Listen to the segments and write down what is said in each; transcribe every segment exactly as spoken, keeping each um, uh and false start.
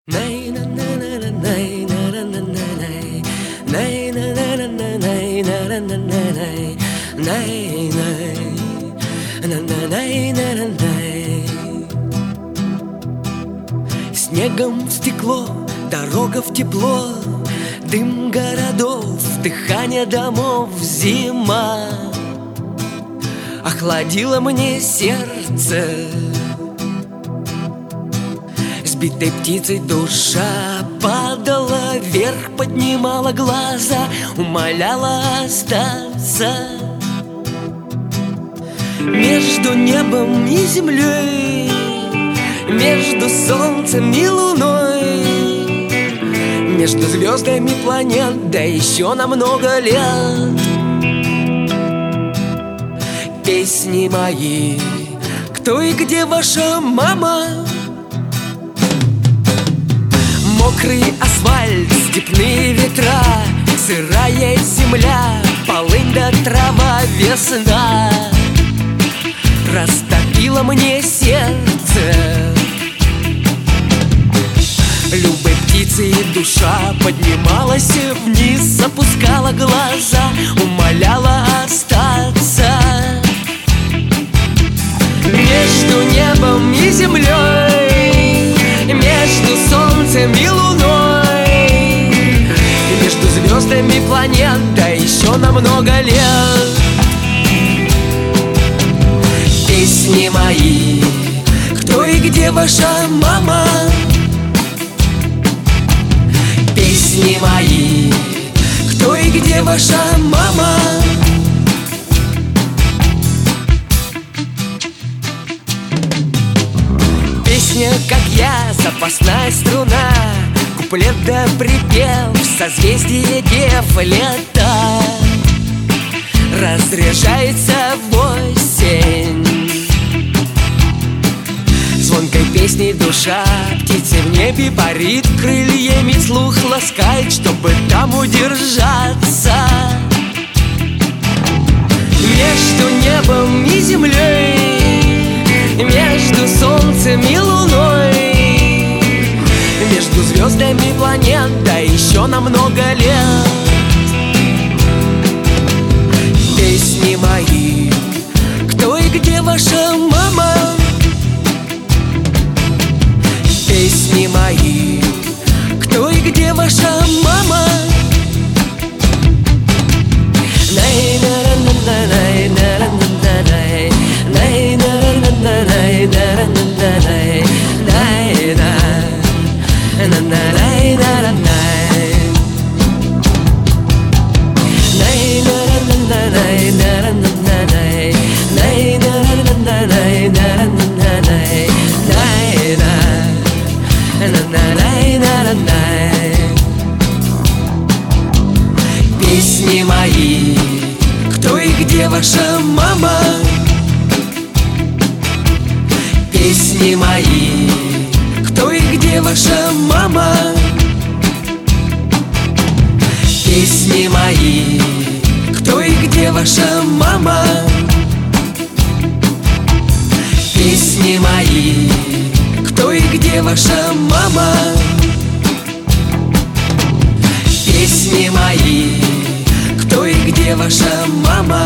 Снегом в стекло, дорога в тепло, дым городов, дыхание домов, зима охладила мне сердце. Сбитой птицей душа падала вверх, поднимала глаза, умоляла остаться. Между небом и землей, между солнцем и луной, между звездами планет, да еще на много лет. Песни мои, кто и где ваша мама? Мокрый асфальт, степные ветра, сырая земля, полынь да трава, весна растопила мне сердце. Любой птицей душа поднималась вниз, опускала глаза, умоляла остаться. Между небом и землей, между солнцем и луной, между звездами планет, да еще на много лет. Песни мои, кто и где ваша мама? Песни мои, кто и где ваша мама? Песня, как я, запасная струна, куплет да припев, созвездие дев, лето разряжается в осень. Звонкой песней душа птицы в небе парит, крыльями слух ласкает, чтобы там удержаться. Между небом и землей, между солнцем и луной, между звездами планет, да еще на много лет. Песни мои, кто и где ваша мама? Песни мои, кто и где ваша мама? Песни мои, кто и где ваша мама? Песни мои, кто и где ваша мама? Песни мои, кто и где ваша мама? Песни мои, кто и где ваша мама? Песни мои, кто и где ваша мама?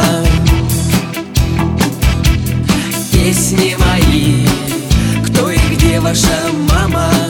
Песни мои, кто и где ваша мама?